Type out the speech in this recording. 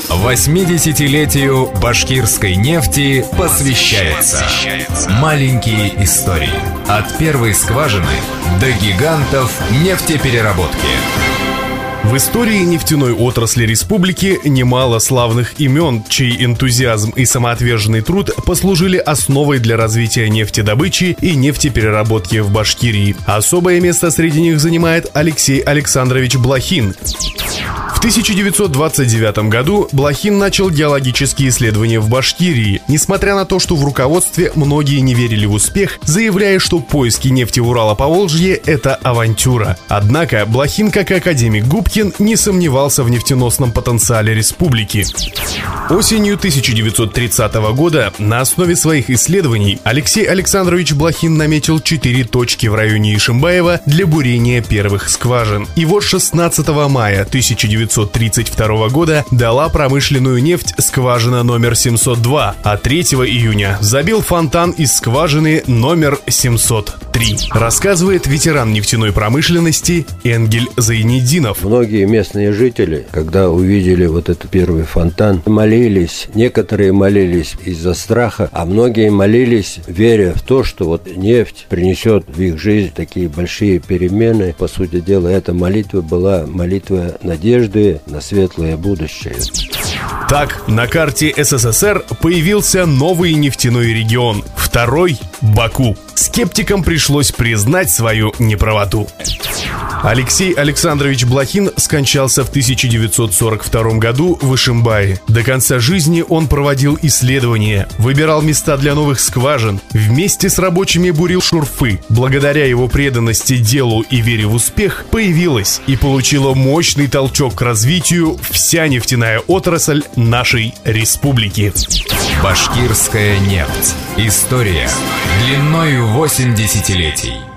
80-летию башкирской нефти посвящается «Маленькие истории». От первой скважины до гигантов нефтепереработки. В истории нефтяной отрасли республики немало славных имен, чей энтузиазм и самоотверженный труд послужили основой для развития нефтедобычи и нефтепереработки в Башкирии. Особое место среди них занимает Алексей Александрович Блохин. В 1929 году Блохин начал геологические исследования в Башкирии, несмотря на то, что в руководстве многие не верили в успех, заявляя, что поиски нефти в Урало-Поволжье – это авантюра. Однако Блохин, как и академик Губкин, не сомневался в нефтеносном потенциале республики. Осенью 1930 года на основе своих исследований Алексей Александрович Блохин наметил 4 точки в районе Ишимбаева для бурения первых скважин. И вот 16 мая 1932 года дала промышленную нефть скважина номер 702, а 3 июня забил фонтан из скважины номер 703. Рассказывает ветеран нефтяной промышленности Энгель Зайнетдинов. Многие местные жители, когда увидели вот этот первый фонтан, молились. Некоторые молились из-за страха, а многие молились, веря в то, что вот нефть принесет в их жизнь такие большие перемены. По сути дела, эта молитва была молитва надежды на светлое будущее. Так, на карте СССР появился новый нефтяной регион, второй – Баку. Скептикам пришлось признать свою неправоту. Алексей Александрович Блохин скончался в 1942 году в Ишимбае. До конца жизни он проводил исследования, выбирал места для новых скважин, вместе с рабочими бурил шурфы. Благодаря его преданности делу и вере в успех появилась и получила мощный толчок к развитию вся нефтяная отрасль нашей республики. Башкирская нефть. История длиною 8 десятилетий.